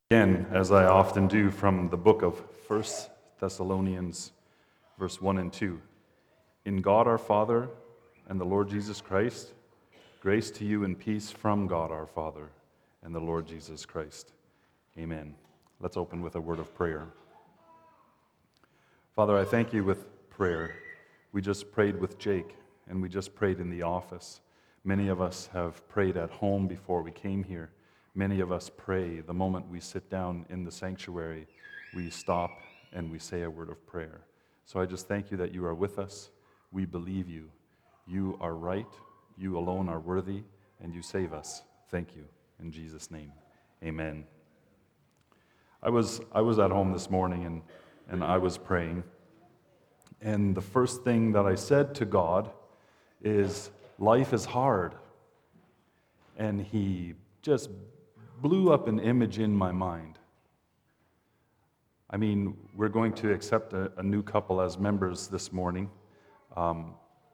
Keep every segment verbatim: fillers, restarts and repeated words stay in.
Again, as I often do from the book of First Thessalonians, verse one and two. In God our Father and the Lord Jesus Christ, grace to you and peace from God our Father and the Lord Jesus Christ. Amen. Let's open with a word of prayer. Father, I thank you with prayer. We just prayed with Jake, and we just prayed in the office. Many of us have prayed at home before we came here. Many of us pray the moment we sit down in the sanctuary, we stop and we say a word of prayer. So I just thank you that you are with us. We believe you. You are right. You alone are worthy, and you save us. Thank you. In Jesus' name, amen. I was I was at home this morning, and, and I was praying. And the first thing that I said to God is, life is hard. And he just blew up an image in my mind. I mean, we're going to accept a, a new couple as members this morning. Um,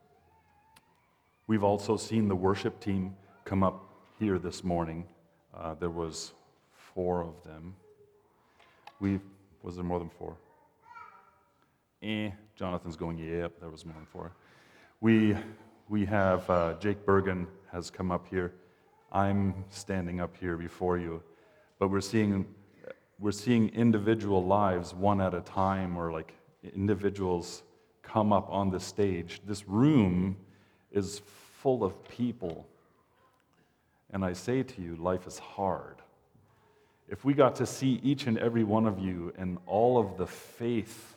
we've also seen the worship team come up here this morning. Uh, there was four of them. We was there more than four? Eh, Jonathan's going, yep, there was more than four. We we have uh, Jake Bergen has come up here. I'm standing up here before you, but we're seeing we're seeing individual lives one at a time, or like individuals come up on the stage. This room is full of people, and I say to you, life is hard. If we got to see each and every one of you and all of the faith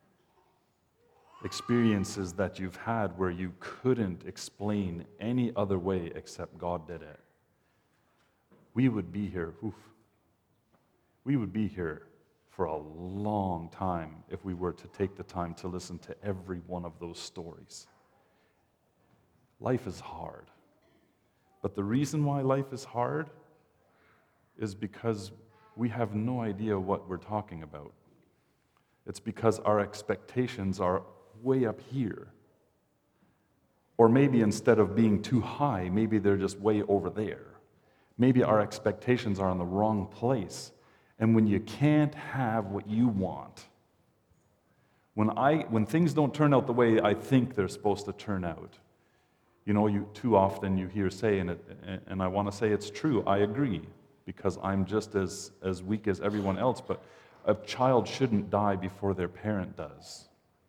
experiences that you've had where you couldn't explain any other way except God did it, we would be here, oof, we would be here for a long time if we were to take the time to listen to every one of those stories. Life is hard. But the reason why life is hard is because we have no idea what we're talking about. It's because our expectations are way up here. Or maybe instead of being too high, maybe they're just way over there. Maybe our expectations are in the wrong place. And when you can't have what you want, when I when things don't turn out the way I think they're supposed to turn out, you know, you too often you hear saying it, and I want to say it's true, I agree, because I'm just as, as weak as everyone else, but a child shouldn't die before their parent does.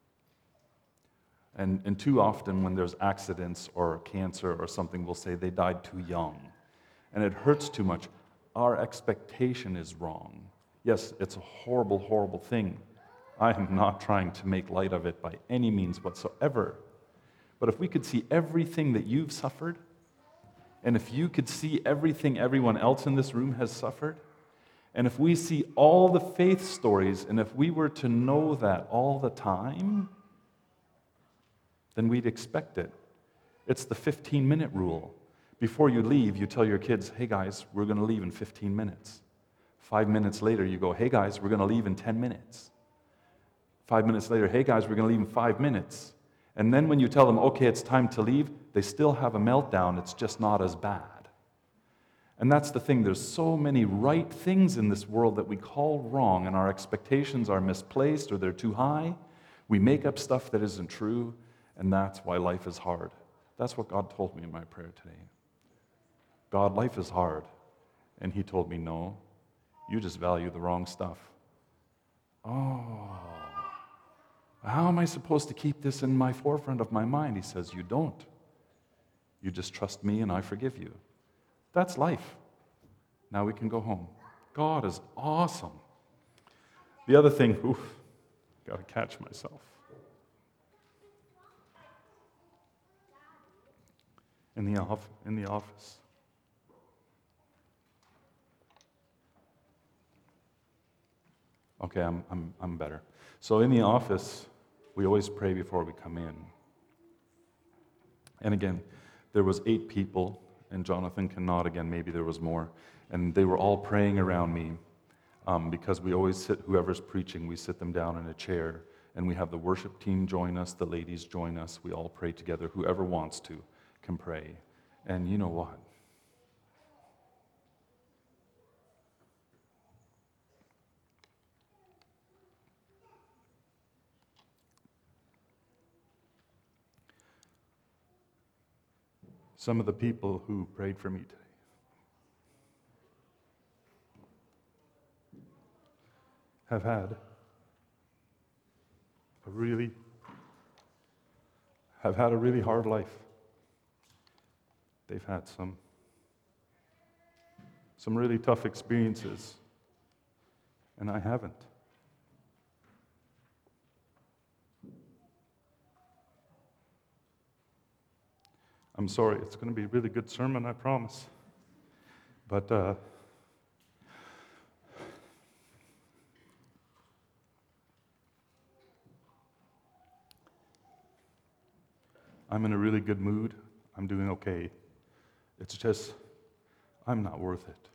And, and too often when there's accidents or cancer or something, we'll say they died too young. And it hurts too much. Our expectation is wrong. Yes, it's a horrible, horrible thing. I am not trying to make light of it by any means whatsoever. But if we could see everything that you've suffered, and if you could see everything everyone else in this room has suffered, and if we see all the faith stories, and if we were to know that all the time, then we'd expect it. It's the fifteen-minute rule. Before you leave, you tell your kids, hey guys, we're going to leave in fifteen minutes. Five minutes later, you go, hey guys, we're going to leave in ten minutes. Five minutes later, hey guys, we're going to leave in five minutes. And then when you tell them, okay, it's time to leave, they still have a meltdown. It's just not as bad. And that's the thing. There's so many right things in this world that we call wrong, and our expectations are misplaced or they're too high. We make up stuff that isn't true, and that's why life is hard. That's what God told me in my prayer today. God, life is hard. And he told me, no, you just value the wrong stuff. Oh, how am I supposed to keep this in my forefront of my mind? He says, you don't. You just trust me and I forgive you. That's life. Now we can go home. God is awesome. The other thing, oof, got to catch myself. In the off, in the office. Okay, I'm I'm I'm better. So in the office, we always pray before we come in. And again, there was eight people, and Jonathan can nod again, maybe there was more, and they were all praying around me, um, because we always sit, whoever's preaching, we sit them down in a chair, and we have the worship team join us, the ladies join us, we all pray together, whoever wants to can pray. And you know what? some of the people who prayed for me today. Have had a really, have had a really hard life. They've had some, some really tough experiences, and I haven't. I'm sorry, it's going to be a really good sermon, I promise. But uh, I'm in a really good mood. I'm doing okay. It's just, I'm not worth it.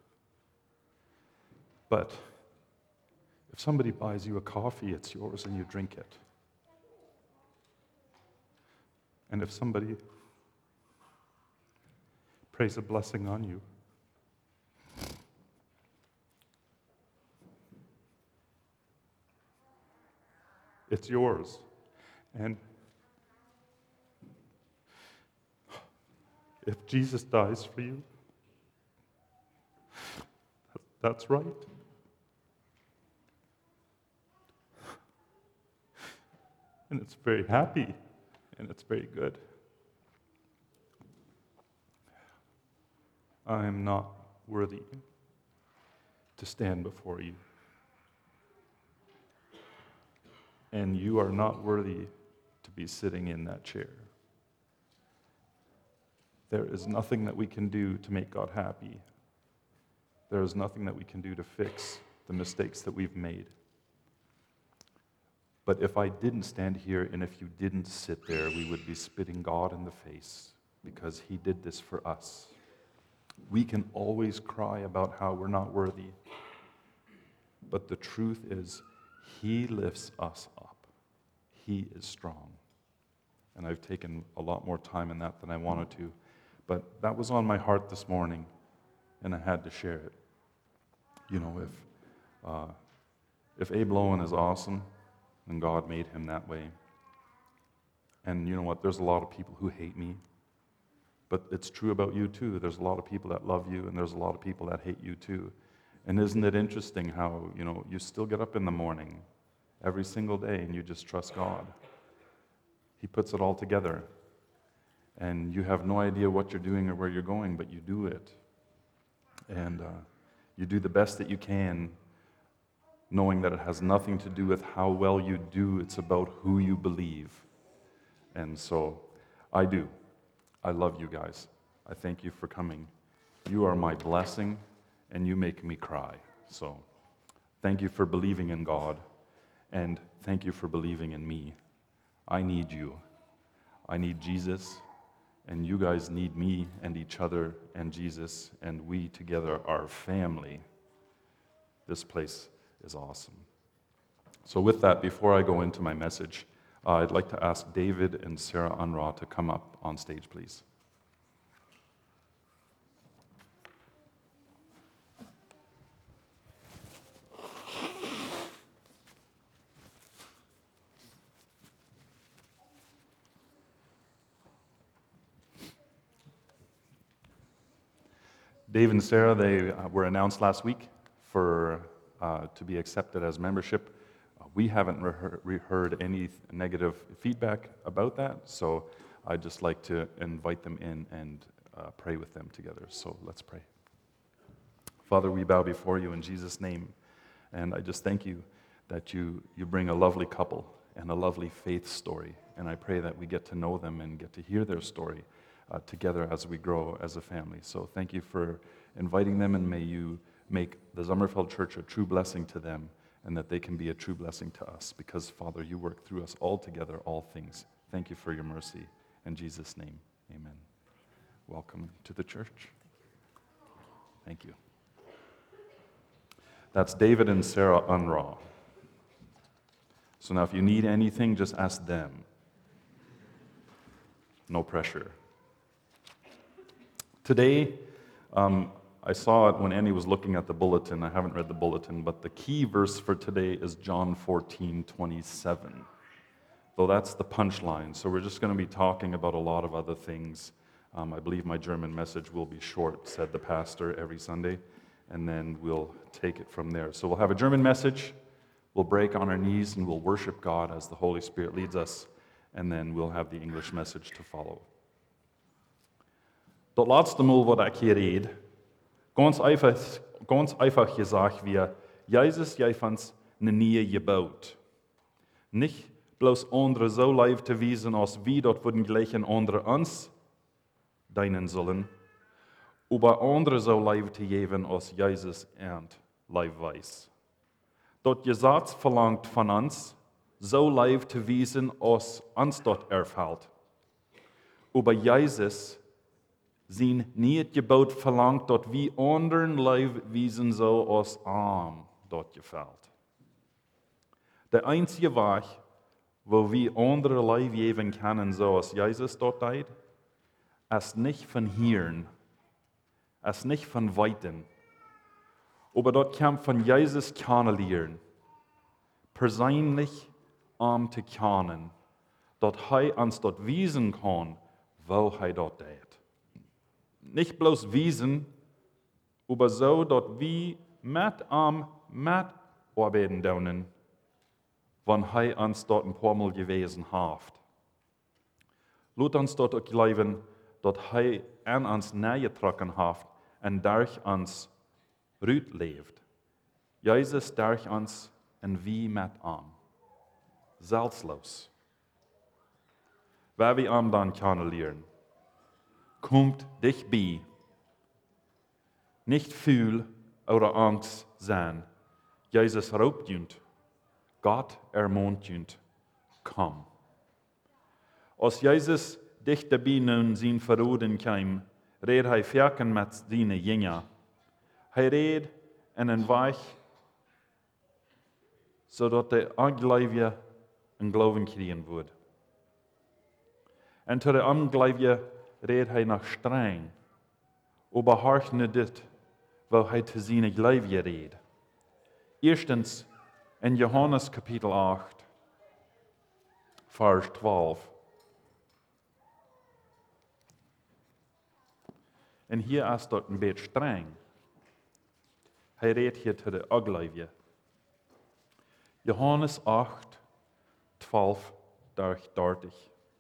But if somebody buys you a coffee, it's yours and you drink it. And if somebody prays a blessing on you, it's yours. And if Jesus dies for you, that's right. And it's very happy, and it's very good. I am not worthy to stand before you. And you are not worthy to be sitting in that chair. There is nothing that we can do to make God happy. There is nothing that we can do to fix the mistakes that we've made. But if I didn't stand here and if you didn't sit there, we would be spitting God in the face because He did this for us. We can always cry about how we're not worthy, but the truth is, He lifts us up. He is strong. And I've taken a lot more time in that than I wanted to, but that was on my heart this morning, and I had to share it. You know, if uh, if Abe Lowen is awesome, and God made him that way, and you know what, there's a lot of people who hate me, but it's true about you too. There's a lot of people that love you, and there's a lot of people that hate you too. And isn't it interesting how, you know, you still get up in the morning every single day and you just trust God. He puts it all together. And you have no idea what you're doing or where you're going, but you do it. And uh, you do the best that you can, knowing that it has nothing to do with how well you do. It's about who you believe. And so I do. I love you guys. I thank you for coming. You are my blessing, and you make me cry. So thank you for believing in God, and thank you for believing in me. I need you. I need Jesus, and you guys need me and each other and Jesus, and we together are family. This place is awesome. So with that, before I go into my message, uh, I'd like to ask David and Sarah Unraw to come up on stage, please. Dave and Sarah, they uh, were announced last week for uh, to be accepted as membership. Uh, we haven't re- heard any negative feedback about that, so I'd just like to invite them in and uh, pray with them together. So let's pray. Father, we bow before you in Jesus' name, and I just thank you that you, you bring a lovely couple and a lovely faith story, and I pray that we get to know them and get to hear their story Uh, together as we grow as a family. So thank you for inviting them, and may you make the Sommerfeld Church a true blessing to them, and that they can be a true blessing to us, because, Father, you work through us all together, all things. Thank you for your mercy. In Jesus' name, amen. Welcome to the church. Thank you. That's David and Sarah Unraw. So now if you need anything, just ask them. No pressure. Today, um, I saw it when Annie was looking at the bulletin. I haven't read the bulletin, but the key verse for today is John fourteen twenty-seven. Though that's the punchline, so we're just going to be talking about a lot of other things Um, I believe my German message will be short, said the pastor every Sunday, and then we'll take it from there. So we'll have a German message, we'll break on our knees, and we'll worship God as the Holy Spirit leads us, and then we'll have the English message to follow. Dat laatste Mal, wat ik hier reed, ganz einfach, ganz einfach gesagt, wir, Jesus, jy ons eine Nähe gebaut. Nicht bloß andere so live zu wiesen, als wie dort würden gleichen andere uns dienen sollen, aber andere so live zu geben, als Jesus und live weiß. Dort Gesetz verlangt von uns, so live zu wiesen, als uns dort erfällt. Aber Jesus sind nicht gebaut verlangt, dort wie anderen live wiesen so, als arm dort gefällt. Der einzige Weg, wo wir andere live geben können, so als Jesus dort tut, ist nicht von Hirn, ist nicht von Weiten, aber dort kann von Jesus kennenlernen, persönlich um zu kennen, dort er uns dort wiesen kann, wo er dort tut. Nicht bloß wiesen, aber so dort wie mit am mit arbeiten dürfen, wenn er uns dort ein paar Mal gewesen hat. Lass uns dort auch glauben, dass er an uns näher getroffen hat und durch uns Rüt lebt. Jesus durch uns und wie mit ihm. Selbstlos. Wer wir ihm dann kennenlernen, kommt dich bei. Nicht viel oder Angst sein. Jesus raubt jünt. Gott ermahnt jünt. Komm. Als Jesus dich dabei nun sein Verroden kam, red er verken mit seinen Jüngern. Er red in einen Weg, sodass der Ungläubige einen Glauben kriegen würde. Und zu der Ungläubigen red er noch streng, aber horch nicht das, wo er zu seinen Gläubigen redet. Erstens in Johannes Kapitel acht, Vers zwölf. Und hier ist dort ein bisschen streng. Er redet hier zu den Ungläubigen. Johannes acht, zwölf durch dertig.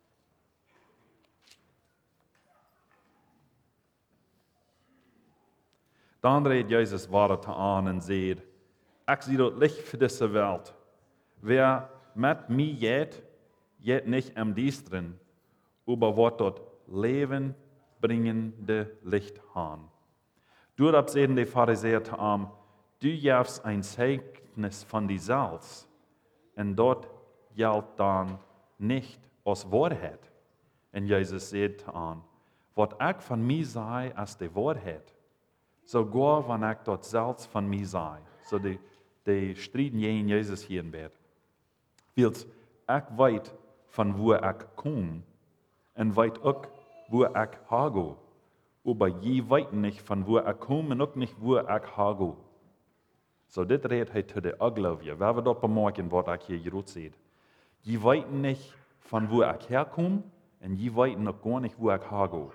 Dann redet Jesus weiter an und sagt, ich sehe das Licht für diese Welt. Wer mit mir geht, geht nicht am Düsteren, aber wird dort Leben bringende Licht haben. Dort sagen die Pharisäer zu ihm, du gibst ein Zeugnis von dir selbst, und dort gilt dann nicht als Wahrheit. Und Jesus sagt zu ihm, was ich von mir sei, als die Wahrheit. Sogar wenn ich dort selbst von mir sei. So die, die streiten gegen Jesus hier in Bett. Weil ich weiß, von wo ich komme, und weiß auch, wo ich hergehe. Aber je weiß nicht, von wo ich komme, und auch nicht, wo ich hergehe. So, das redet er zu den Ungläubigen. Wer wird dort bemerken, was ich hier gerade sehe. Je weiß nicht, von wo ich herkomme, und je weiß noch gar nicht, wo ich hergehe.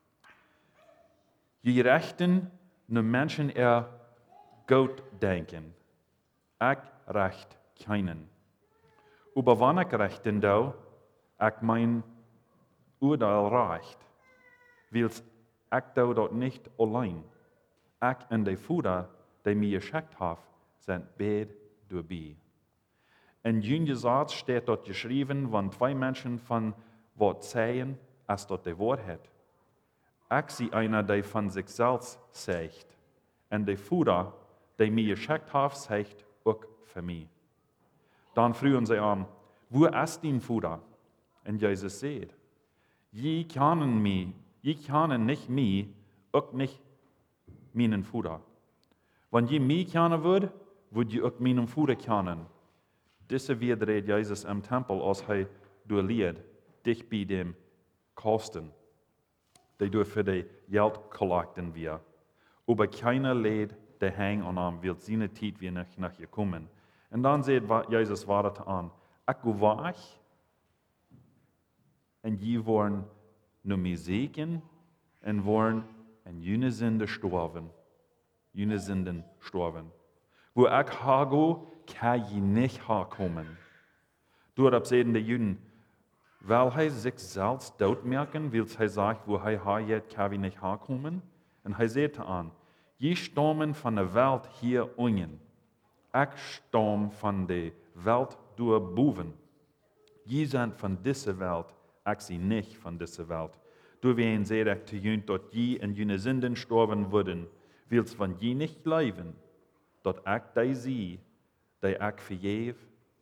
Je rechten nur Menschen er Gott denken. Ich recht keinen. Aber wenn ich rechten da, ich mein Urteil recht, weil ich da dort nicht allein. Ich und die Fuder, die mir geschickt haben, sind beide dabei. In jünger Satz steht dort geschrieben, wenn zwei Menschen von was sagen, als dort die Wahrheit. Ich sehe einer, der von sich selbst sagt. Und der Fuder, der mir geschickt hat, sagt auch für mich. Dann fragen sie an, wo ist dein Fuder? Und Jesus sagt, je kennen mich, je kennen nicht mich, auch nicht meinen Fuder. Wenn je mich kennen würde, würde je auch meinen Fuder kennen. Diese wird redet Jesus im Tempel, als er durchliert, dich bei dem Kosten. Die durch für die Geld kollekten wir. Aber keiner lädt der Hang an ihm, wird seine Zeit wie nicht nach ihr kommen. Und dann sagt Jesus weiter an, ich gehe weg, und je wollen nur mir segnen, en worden en jene zinde gestorven. Jene zinden gestorven. Wo ik hago, kan je niet herkomen. Doordat zeiden de Juden, weil hij zichzelf doodmerken, wil hij zeggen, wo hij herjet, kan we niet herkomen. En hij zei aan, je stammen van de wereld hier unten. Ik stam van de wereld door boven. Je zijn van deze wereld, ik zie niet van deze wereld. Door wie zei ik te jullie dat je en jullie zinden sterven worden, wils van je niet leven, dat ik die zie, die ik vergeef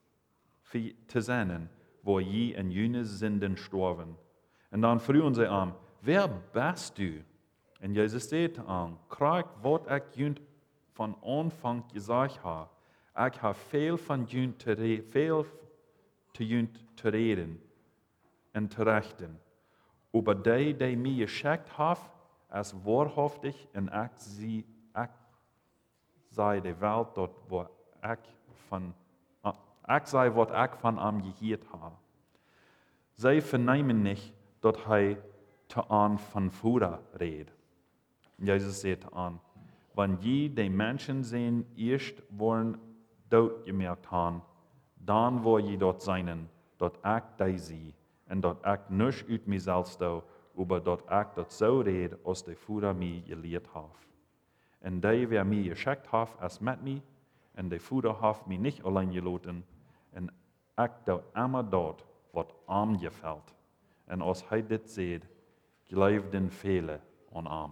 te zijn, waar je en jullie zinden sterven. En dan vroegen ze aan, wer bist u? En Jezus zei aan, krijg wat ik jullie van aanvang gezegd heb. Ik heb veel van jullie te, re- veel te jullie te reden en te rechten. Aber die, die mij geschickt heeft, is waarhaftig en ik zie, ik zei de wereld dat wat ik van, ik zei wat ik van hem gehoord heb. Zij vernemen niet dat hij te aan van Vader redt. Jezus zegt aan, wanneer je de mensen zijn eerst worden doodgemerkt hebben, dan wil je dat zijn, dat ik die zie, en dat ik niet uit mezelf doe, maar dat ik dat zo red, als de Vader mij geleerd heeft. En die, wer mij geschickt heeft, is met mij, en de Vader heeft mij niet alleen gelaten, en ik doe immer dat, wat hem gefällt. En als hij dit zegt, geloofden velen aan hem.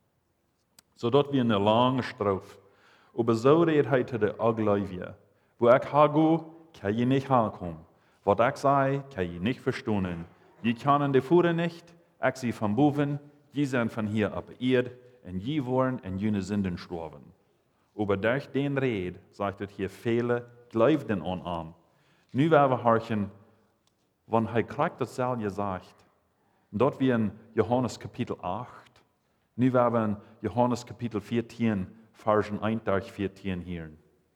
Zodat we een lange strofe, aber zo redt hij te de Agläubigen. Wo ik hago, kan je niet aankomen. Wat ik zei, kan je niet verstaan. Je kennen de Vader niet, ik zie van boven, je zijn van hier op Erde, en je worden en jullie zinden sterven. Aber durch den Red, sagt het hier, vele geloofden aan hem. Nu werden we harken, wanneer hij krijgt datzelfde gezegd. Dat we in Johannes kapitel acht, nu werden we in Johannes kapitel veertien, versen één tot veertien hier.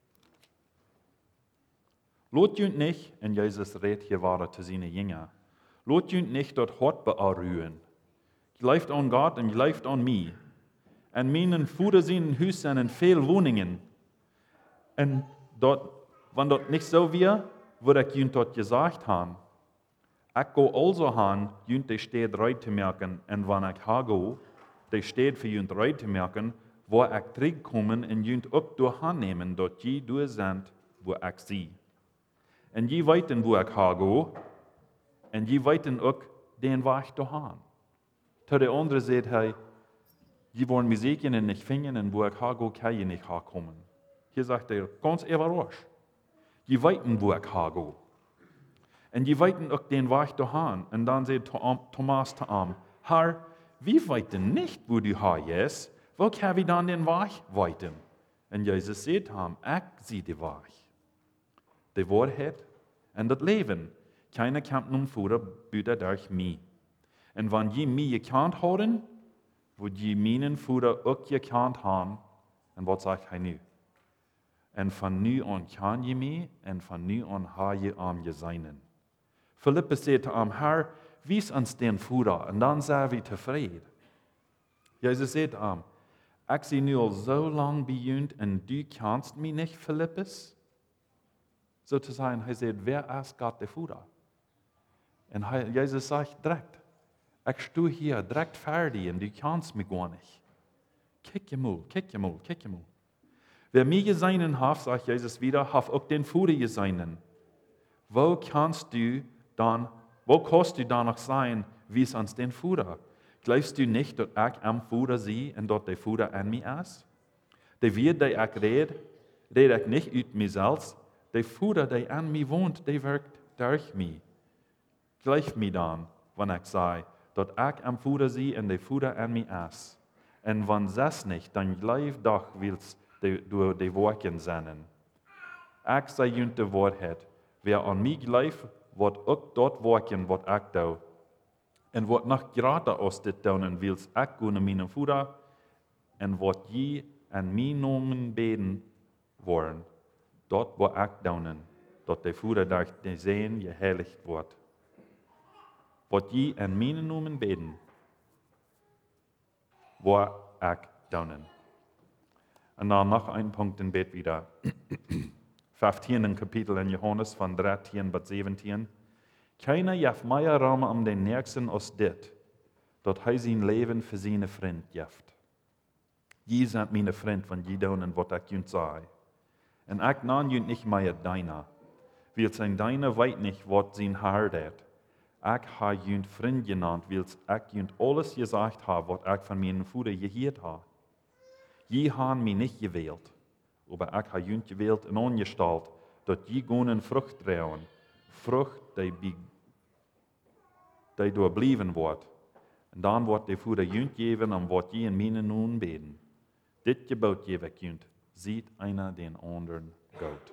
Laat je niet, en Jezus redt hier waren te zijn Jünger, laat je niet dat hart bearruhen. Gelooft aan God en gelooft aan mij. En mijn Vader zijn huis zijn veel woningen. En dat, wanneer dat niet zo weer, würde ik jullie dat gezegd hebben. Ik ga also aan, jullie de stad reit te merken, en wanneer ik ga go, de stad voor jullie reit te merken, waar ik terugkomen en jullie ook doorheen nemen, dat je door zijn, waar ik zie. En je weten, waar ik ga go, en je weten ook den weg doorheen. Tot de andere zegt hij, je worden muziek en niet vinden, en waar ik ga go, kan je niet gaan komen. Hier zegt hij, ganz überrasch. Je weten, waar ik ga go. En je weten ook den weg doorheen. En dan zegt Thomas te hem, Herr, we weten niet, wo du heen Wo kan we dan den weg weten? En Jezus zegt hem, ik zie de weg. De waarheid en het leven. Keiner kan nun voeren buiten durch mij. En wanneer je mij gekend houden, wordt je mijn voeder ook gekend hebben. En wat zegt hij nu? En van nu aan ken je mij, en van nu aan ga je aan je zijn. Philippus zei te hem, Herr, wies ons den voeder, en dan zijn we tevreden. Jezus zei te hem, ik zie nu al zo lang bij jullie, en du kennst mij niet, Philippus? Zo te zijn, hij zei, wer is God de voeder? En hij, Jezus zegt direct, ik sta hier direct fertig, en du kennst mij gar niet. Kijk je mal, kijk je mal, kijk je mal. Wer mij gezeinen heeft, sagt Jezus wieder, heeft ook den Vader gezeinen. Wo kannst du dann, wo kannst du dann noch sein, wie es uns den Vater? Glaubst du nicht, dass ich am Vater sehe und dass der Vater an mir ist? Der Wirt, der ich rede, rede ich nicht aus mir selbst. Der Vater, der an mir wohnt, der wirkt durch mich. Glaub mir dann, wenn ich sage, dass ich am Vater sehe und der Vater an mir ist. Und wenn das nicht, dann glaub doch, willst du die Worte sein. Ich sage euch die Wahrheit. Wer an mich glaubt, wird auch dort werken, was ich tue. Und wird noch gerade aus dit tun, will ich gehen meinem Vater, und wird je an meinen Namen beten wollen, dort wo ich tun, dort der Vater durch den Sehen geheiligt wird. Wird je an meinen Namen beten, wo ich donen. Und dann noch ein Punkt in Bett wieder. vijftiende Kapitel in Johannes von dreizehn bis zeventien. Keiner jeft mehr Raum am den Nächsten als dit, dat hij zijn Leben für seine Freund jeft. Je sind meine Freund, wenn je doen wat ik junt zei. En ik nan junt nicht mehr deiner. Weil sein deiner weet nicht, wat zijn haar deed. Ik ha junt Freund genannt, weil ik junt alles gesagt habe, wat ik von meinem Vater gehört habe. Je han mich nicht gewählt, aber ich ha junt gewählt und angestalt, dat je gonen Frucht trauen, Frucht, die, die doorbleiben wordt. En dan wordt de Vater junt geven en wat je in mijn nun beden. Dit gebod geef ik junt, ziet einer den anderen goed.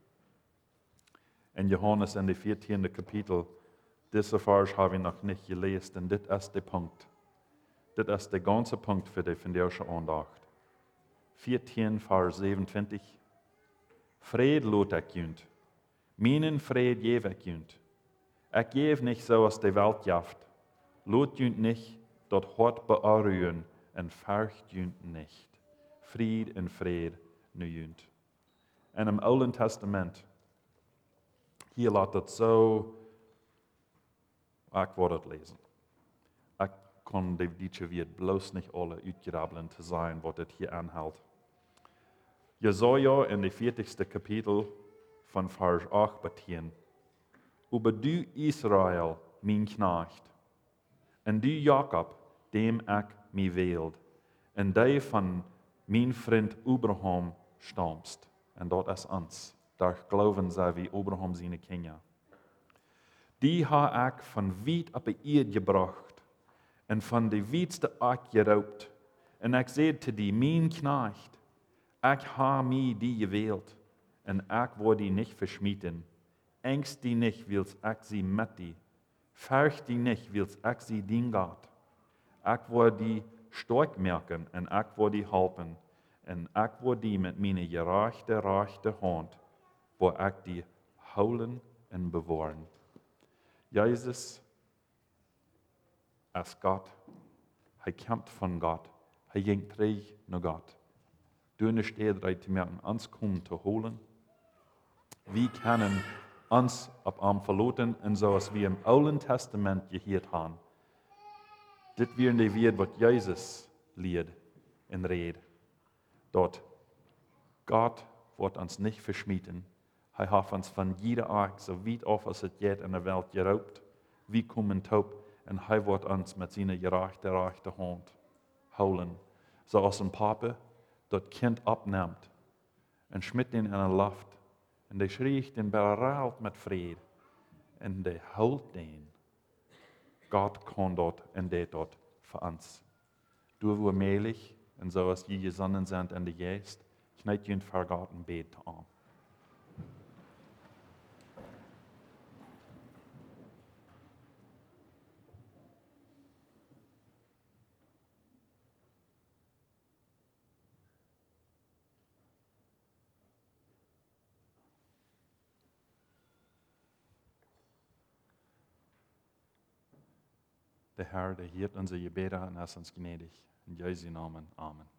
In Johannes in de veertiende Kapitel, diese Vers habe ich noch nicht gelesen, und dit ist der Punkt. Dit ist der ganze Punkt für die vandaagse Andacht. veertien, Vers zevenentwintig. Vrede lot ik junt. Meinen Vrede geef ik junt. Ik geef nicht so, als die Welt jaft. Lot junt nicht, dat hart bearruhen en vergt junt nicht. Fried en vrede nu junt. En im Oude Testament, hier laat het zo, ik word het lezen. Ik kon de dietje weer bloos niet alle uitgrabbelen te zijn, wat het hier aanhoudt. Jesaja in de veertigste Kapitel von Vers acht bis tien. Über du Israel, mein Knecht, en du Jakob, dem ich mich wählt, en die von mein Freund Abraham stammst. En dat is ons. Daar geloven zij wie Abraham zijn Kinder. Die ha ik van weit op de eerd gebracht, en van de wietste ik geraubt. En ik zei te die, mijn knecht, ik ha mij die gewählt, en ik word die nicht verschmieden. Ängst die nicht, wils ik sie met die. Fürcht die nicht, wils ik sie dien gaat. Ik word die stark merken, en ik word die helpen. En ik word die met mijn gerechte, rechte hand, waar ik die houden en bewaren. Jezus is God. Hij kämpft van God. Hij ging terug naar God. Dünne steht te merken, ons komen te holen. Wie können uns op am verloten, en zoals we im Oude Testament gehoord hebben. Dit weer de weer wat Jezus leert en redt. Dat Gott wordt ons nicht verschmieden. Hij hat uns von jeder Art, so weit auf als het geht in der Welt geraubt, wie kommen taub, en hij wordt ons met zijn gerechte, rechte hand holen. Zoals een papa dat kind opneemt en schmidt ihn in een Luft. En die schreeuwt den beraalt met vrede. En die houdt den. Gott kan dat en deed dat voor ons. Door we melig, en zoals je gezonnen zijn in de geest, knijt je voor God een beet aan. Der Herr, der hielt unsere Gebete und ist uns gnädig. In Jesu Namen. Amen.